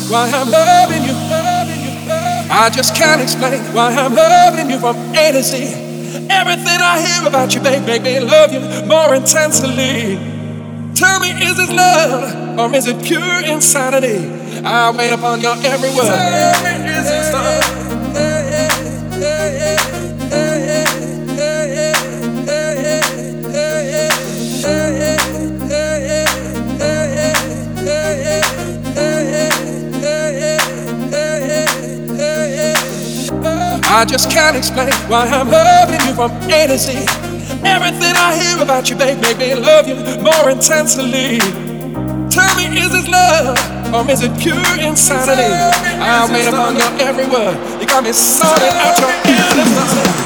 why I'm loving you. I just can't explain why I'm loving you from A to Z. Everything I hear about you, babe, make me love you more intensely. Tell me, is this love or is it pure insanity? I wait upon your every word. Tell me, is this love? I just can't explain why I'm loving you from A to Z. Everything I hear about you, babe, make me love you more intensely. Tell me, is this love or is it pure insanity? I'll wait upon your every word. You got me sorting out your innocence.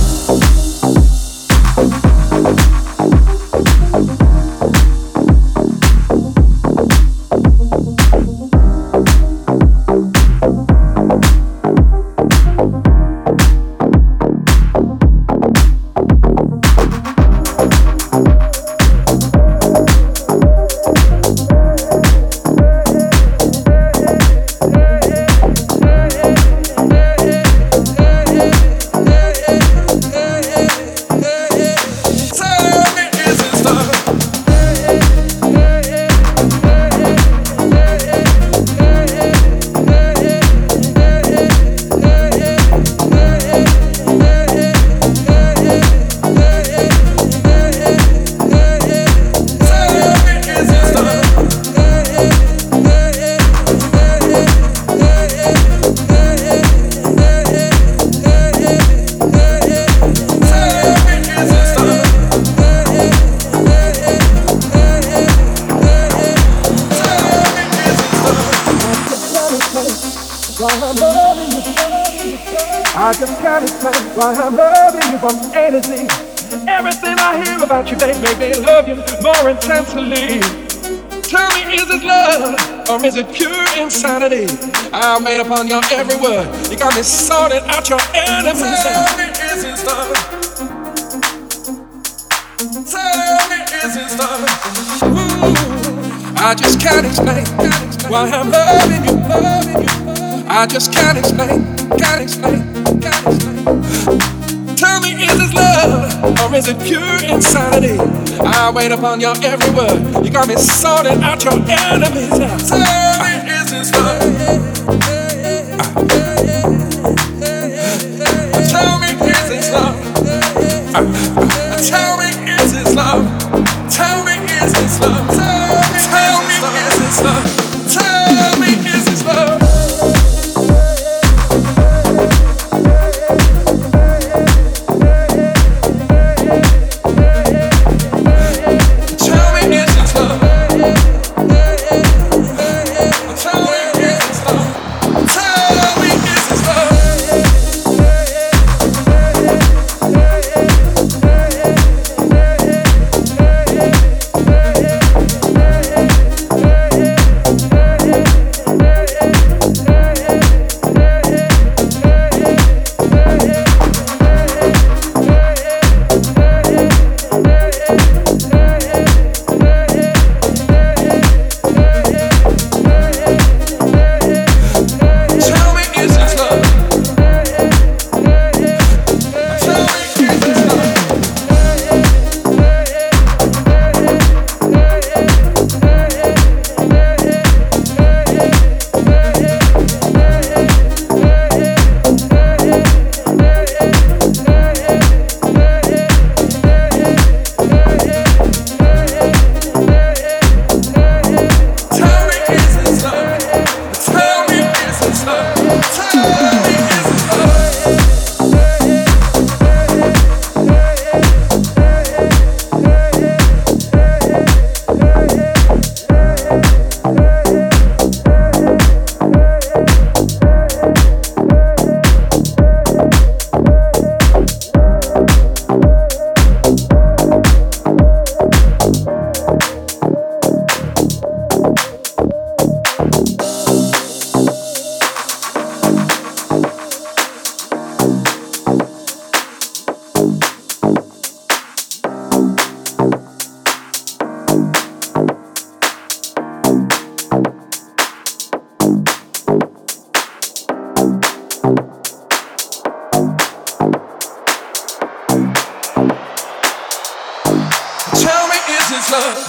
I just can't explain why I'm loving you from A to Z. Everything I hear about you, babe, make me love you more intensely. Tell me, is it love or is it pure insanity? I'll wait upon your every word. You got me sorting out your enemies. Tell me, is it love? Tell me, is it love? Ooh, I just can't explain why I'm loving you. I just can't explain, can't explain. Tell me, is this love or is it pure insanity? I'll wait upon your every word. You got me sorting out your enemies. Tell me, is this love? Tell me, is this love? Tell me, is this love? Tell me, is this love? Tell me, is this love? Tell me, is this love? Tell me, is this love?